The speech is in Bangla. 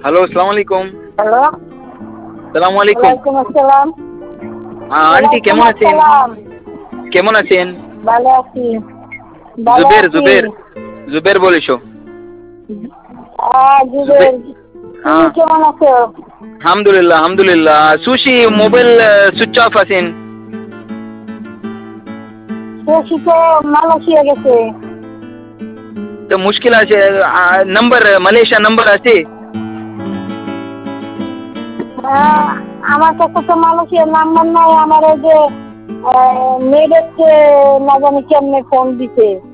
হ্যালো, আসসালামু আলাইকুম। হ্যালো, সালামু আলাইকুম। ওয়ালাইকুম আসসালাম। আন্টি ওয়ালাইকুম কেমন আছেন? আসসালাম। কেমন আছেন? ভালো আছি, ভালো জুবের, আছি। জুবের, জুবের বলিস। জুবে জুবের, তুমি হ্যাঁ, কেমন আছো? আলহামদুলিল্লাহ, আলহামদুলিল্লাহ। সুশি মোবাইল সুইচ অফ আছেন। শশী তো মালয়েশিয়া গেছে। তো মুশকিল আছে। নাম্বার মালয়েশিয়া নাম্বার আছে। আহ, আমার কাছে তো মালয়েশিয়ার নাম্বার নাই। আমার ওই যে মেয়েদেরকে না জানি কেমনে ফোন দিছে।